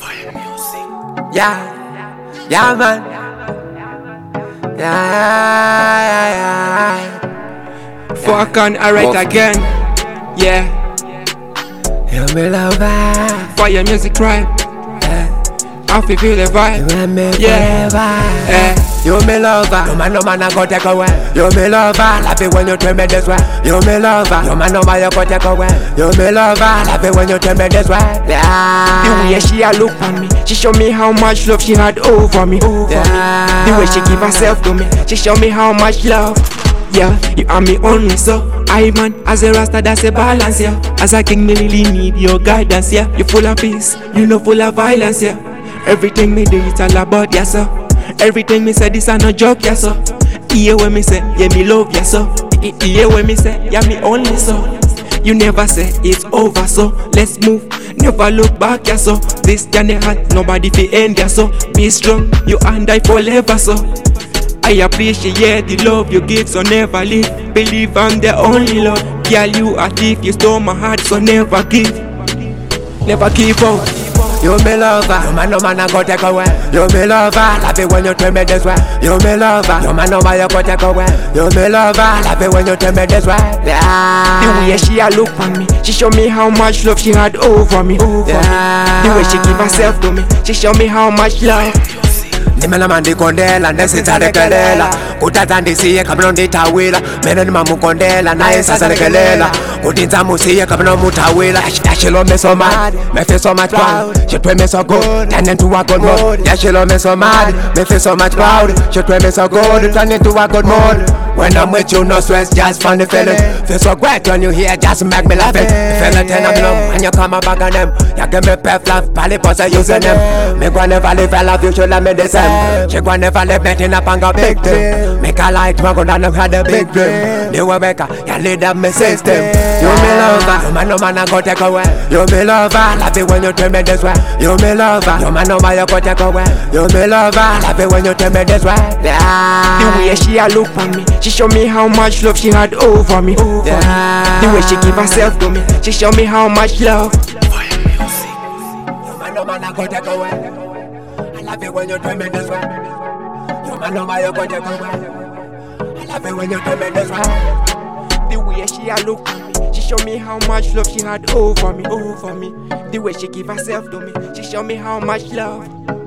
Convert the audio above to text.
Yeah, yeah, man. Yeah. Fuck on, alright again. Yeah. You me lover. Fire music right. I feel the vibe. You and me Yeah. forever. You me lover. No man I go take away. You me lover. Love it when you tell me this way. You me lover. No man you go take away. You me lover. Love it when you tell me this way. Yeah. The way she a look on me, she show me how much love she had over me. Yeah. The way she give herself to me, she show me how much love. Yeah, you are me only so I man, as a rasta that's a balance, yeah. As a king me really need your guidance, yeah. You full of peace, you know full of violence, yeah. Everything me do it's all about, yeah, so. Everything me say this a no joke, yeah, so. Hear when me say, yeah, me love, yeah, so. Hear when me say, yeah, me only so. You never say it's over, so let's move, never look back, yeah, so. This journey hard, nobody fi end, yeah, so. Be strong, you and I forever, so. I appreciate the love you give, so never leave. Believe I'm the only love. Girl, you a thief, you stole my heart, so never give. Never give up. You me lover. No man I go take away. You me lover. Love it when you tell me this way. You me lover. No man you go take away. You me lover. Love it when you tell me this way. Yeah. The way she a look on me, she show me how much love she had over me. Yeah. The way she give herself to me, she show me how much love. Nimena mandi kondela ndesitha lekelela kuthatha ndisiye kabla ndithawila mina nimamukondela naye sasalekelela kuti nzamusiye kabla muthawila yashilo me so mad me feel so much proud she pray me so good turn into a good mood yashilo me so mad me feel so much proud she pray me so good turn into a good mood when I'm with you no stress just funny feeling feel so great when you here just make me laugh it feel the ten of them when you come back on them you give me pep laugh pally pose using them me go never live I love you should let me the same. She go never let me in up and go big dream. Make a light, my God, and had a big dream. You were Becca, you lead up my system. You me lover, no man I go take away. You me lover, love it when you tell me this way. You me lover, no man you go take away. You me lover, love it when you tell me this way. Yeah. The way she a look on me, she show me how much love she had over me. Yeah. The way she give herself to me, she show me how much love. No man I go take away. I love it when you tell me this way. You man you go take away. I love it when you tell me this way. The way she a look on me, she show me how much love she had over me. The way she give herself to me, she show me how much love.